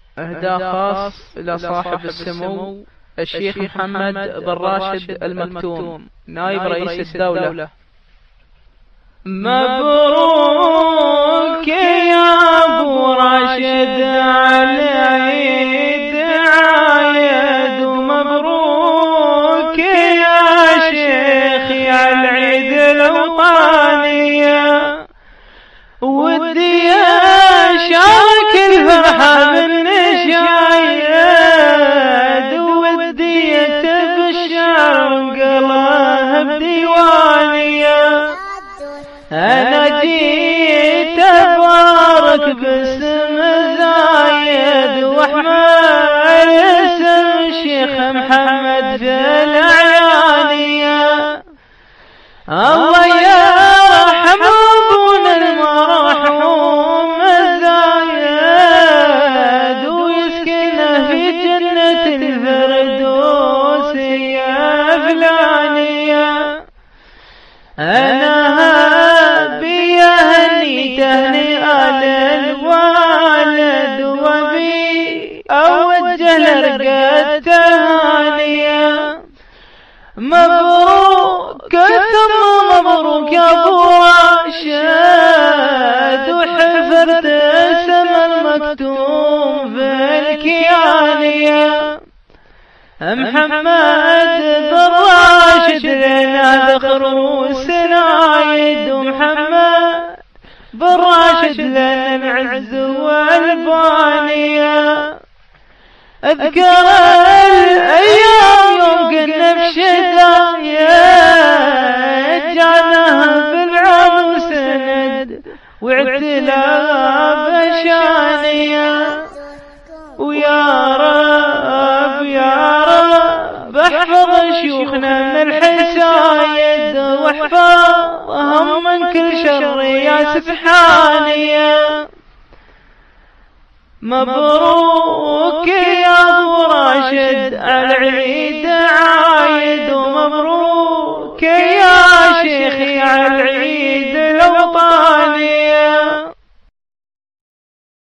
إهداء خاص إلى صاحب السمو الشيخ محمد بن راشد المكتوم نائب رئيس الدولة. مبروك يا أبو راشد على عيد عايد، ومبروك يا شيخي على العيد الوطنية، ودي أشارك الفرحة بالنشايد، ودي تبشر وقلها بديوانية. أنا جيت أبارك باسم زايد وأحمد اسم شيخ محمد في الأعيانية. الله يرحم أبونا المرحوم زايد ويسكنه في جنة الفردوس يا فلانية. أنا تهنئة للوالد وبي أوجه لرقة تهانية. مبروك ثم مبروك يا أبو راشد، وحفرت اسم المكتوم في الكيانية. محمد بن راشد لنا ذخر وسنايد، ومحمد بن راشد لنا العز والبانية. اذكر الايام يوم كنا بشداية، جعلناها بالعظم سند واعتلاف شانية. ويا رب يا رب احفظ شيوخنا من الحسايد، واحفظهم من كل شر يا سبحانية. مبروك يا أبو راشد على العيد عايد، ومبروك يا شيخي على العيد